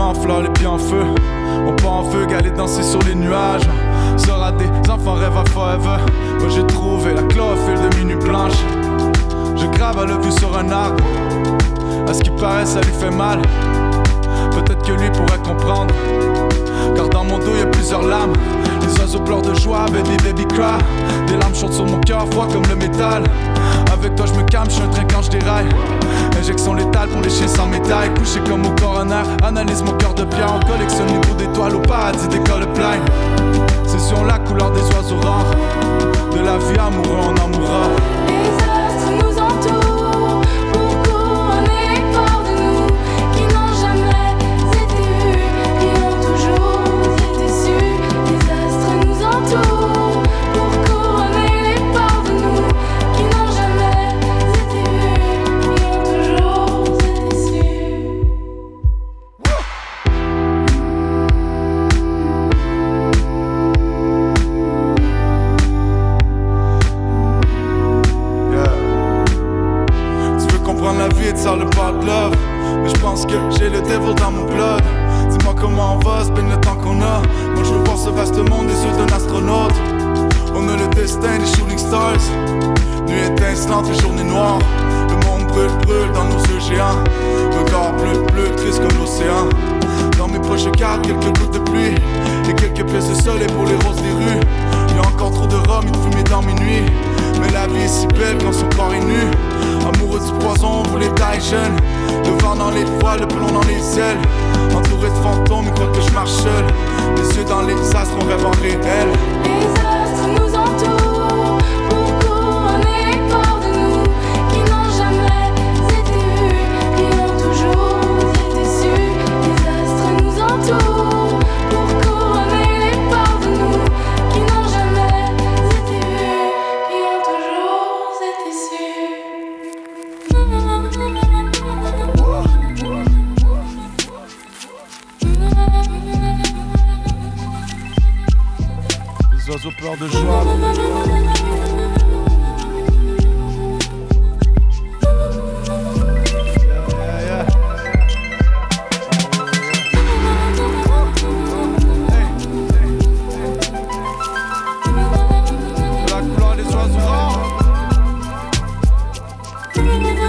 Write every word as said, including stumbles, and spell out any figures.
en fleurs, les pieds en feu. On part en feu, aller danser sur les nuages. Sera des enfants rêvent à forever. Moi j'ai trouvé la chlorophylle de minuit blanche. Je grave à la vue sur un arbre. À ce qui paraît ça lui fait mal. Peut-être que lui pourrait comprendre. Car dans mon dos y'a plusieurs lames. Les oiseaux pleurent de joie, baby baby cry. Des larmes chantent sur mon cœur, froid comme le métal. Avec toi je me calme, je suis un train quand je déraille. Injection létale pour les chiens sans médaille. Couché comme au coroner, analyse mon cœur de pierre. On collectionne les bouts d'étoiles au paradis d'école pleine. C'est sur la couleur des oiseaux rares. De la vie amoureux on en mourra. Les astres nous entourent pour couronner les ports de nous qui n'ont jamais été vus, qui ont toujours été sus. Les astres nous entourent pour couronner les ports de nous qui n'ont jamais été vus, qui ont toujours été sus. La vie et te sort le pas de love. Mais je pense que j'ai le devil dans mon blood. Dis-moi comment on va, se baigne le temps qu'on a. Moi je veux voir ce vaste monde des yeux d'un astronaute. On a le destin des shooting stars. Nuit étincelante et journée noire. Le monde brûle, brûle dans nos yeux géants. Regard bleu, bleu, triste comme l'océan. Dans mes poches je garde quelques gouttes de pluie et quelques pièces de soleil pour les roses des rues. Y'a encore trop de rhum et de fumée dans mes nuits. Mais la vie est si belle quand son corps est nu. Amoureux du poison, on voulait taille jeune. Le vent dans les voiles, le plomb dans les ailes. Entouré de fantômes, ils croient que je marche seul. Les yeux dans les astres, on rêve en réel. Les astres nous entourent pour couronner les ports de nous qui n'ont jamais été vus, qui ont toujours été sus. Les astres nous entourent pour couronner les ports de nous qui n'ont jamais été vus, qui ont toujours été sus. Les oiseaux pleurent de joie. Yeah, yeah. Hey, hey, hey. De la couleur des oiseaux rares.